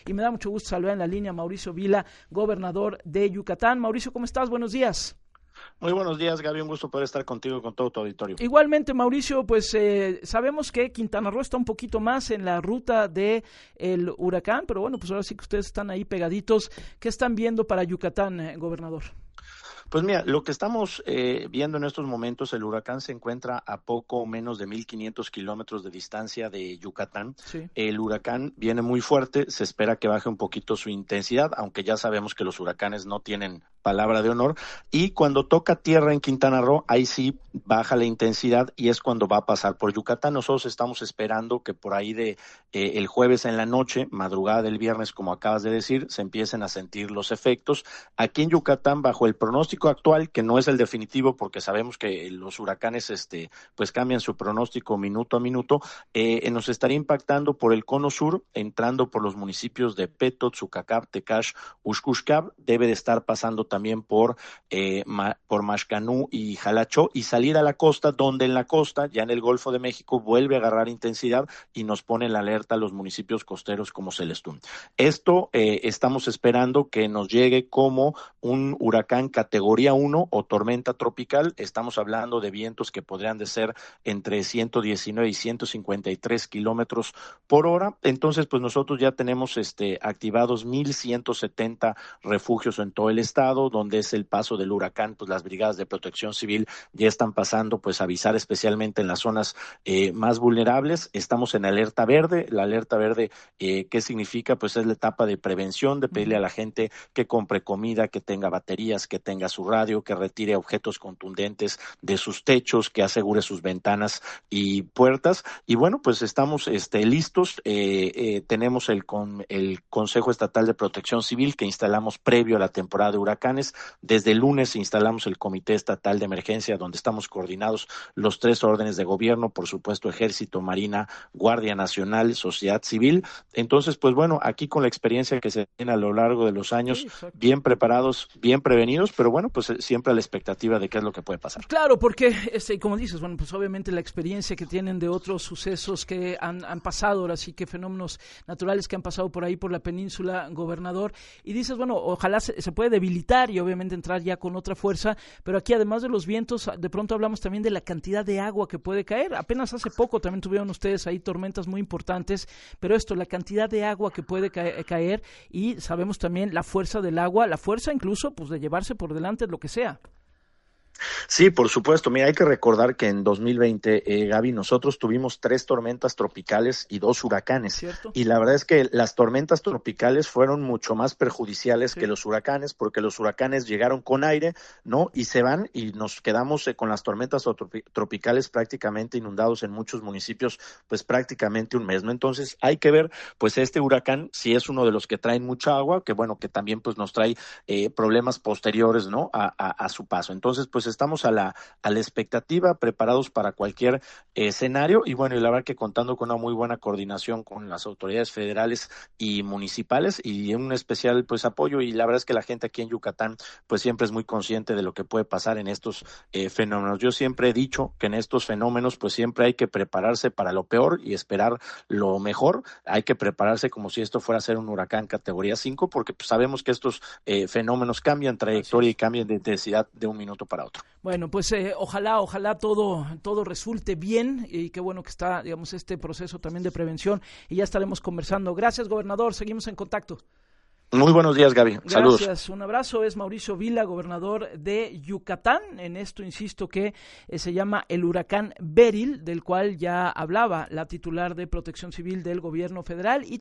y me da mucho gusto saludar en la línea a Mauricio Vila, gobernador de Yucatán. Mauricio, ¿cómo estás? Buenos días. Muy buenos días, Gaby, un gusto poder estar contigo y con todo tu auditorio. Igualmente, Mauricio, pues sabemos que Quintana Roo está un poquito más en la ruta de el huracán, pero bueno, pues ahora sí que ustedes están ahí pegaditos. ¿Qué están viendo para Yucatán, gobernador? Pues mira, lo que estamos viendo en estos momentos, el huracán se encuentra a poco menos de 1,500 kilómetros de distancia de Yucatán. Sí. El huracán viene muy fuerte, se espera que baje un poquito su intensidad, aunque ya sabemos que los huracanes no tienen palabra de honor, y cuando toca tierra en Quintana Roo, ahí sí baja la intensidad y es cuando va a pasar por Yucatán. Nosotros estamos esperando que por ahí de el jueves en la noche, madrugada del viernes, como acabas de decir, se empiecen a sentir los efectos. Aquí en Yucatán, bajo el pronóstico actual, que no es el definitivo porque sabemos que los huracanes pues cambian su pronóstico minuto a minuto, nos estaría impactando por el cono sur, entrando por los municipios de Peto, Tzucacab, Tecash, Uxcuxcab, debe de estar pasando también por Maxcanú y Jalacho y salir a la costa, donde en la costa, ya en el Golfo de México, vuelve a agarrar intensidad y nos pone en la alerta a los municipios costeros como Celestún. Esto estamos esperando que nos llegue como un huracán categoría 1 o tormenta tropical. Estamos hablando de vientos que podrían de ser entre 119 y 153 kilómetros por hora. Entonces, pues nosotros ya tenemos activados 1,170 refugios en todo el estado, donde es el paso del huracán, pues las brigadas de protección civil ya están pasando, pues a avisar especialmente en las zonas más vulnerables. Estamos en alerta verde. La alerta verde, ¿qué significa? Pues es la etapa de prevención, de pedirle a la gente que compre comida, que tenga baterías, que tenga su radio, que retire objetos contundentes de sus techos, que asegure sus ventanas y puertas. Y bueno, pues estamos listos. Tenemos el Consejo Estatal de Protección Civil que instalamos previo a la temporada de huracanes. Desde el lunes instalamos el Comité Estatal de Emergencia, donde estamos coordinados los 3 órdenes de gobierno, por supuesto Ejército, Marina, Guardia Nacional, sociedad civil. Entonces, pues bueno, aquí con la experiencia que se tiene a lo largo de los años, sí, bien preparados, bien prevenidos, pero bueno, pues siempre a la expectativa de qué es lo que puede pasar. Claro, porque, como dices, bueno, pues obviamente la experiencia que tienen de otros sucesos que han pasado, ahora sí que fenómenos naturales que han pasado por ahí, por la península, gobernador, y dices, bueno, ojalá se puede debilitar y obviamente entrar ya con otra fuerza, pero aquí además de los vientos, de pronto hablamos también de la cantidad de agua que puede caer. Apenas hace poco también tuvieron ustedes ahí tormentas muy importantes, pero la cantidad de agua que puede caer, y sabemos también la fuerza del agua, la fuerza incluso pues de llevarse por delante lo que sea. Sí, por supuesto. Mira, hay que recordar que en 2020, Gaby, nosotros tuvimos 3 tormentas tropicales y 2 huracanes. ¿Cierto? Y la verdad es que las tormentas tropicales fueron mucho más perjudiciales Sí. que los huracanes, porque los huracanes llegaron con aire, ¿no? Y se van y nos quedamos con las tormentas tropicales prácticamente inundados en muchos municipios, pues prácticamente un mes, ¿no? Entonces hay que ver, pues este huracán, si es uno de los que traen mucha agua, que bueno, que también pues nos trae problemas posteriores, ¿no? A su paso. Entonces, pues estamos a la expectativa, preparados para cualquier escenario, y bueno, y la verdad que contando con una muy buena coordinación con las autoridades federales y municipales, y un especial pues apoyo, y la verdad es que la gente aquí en Yucatán pues siempre es muy consciente de lo que puede pasar en estos fenómenos. Yo siempre he dicho que en estos fenómenos pues siempre hay que prepararse para lo peor y esperar lo mejor. Hay que prepararse como si esto fuera a ser un huracán categoría 5, porque pues sabemos que estos fenómenos cambian trayectoria y cambian de intensidad de un minuto para otro. Bueno, pues ojalá todo resulte bien, y qué bueno que está, digamos, este proceso también de prevención, y ya estaremos conversando. Gracias, gobernador, seguimos en contacto. Muy buenos días, Gaby. Saludos. Gracias, un abrazo. Es Mauricio Vila, gobernador de Yucatán. En esto insisto que se llama el huracán Beryl, del cual ya hablaba la titular de Protección Civil del gobierno federal, y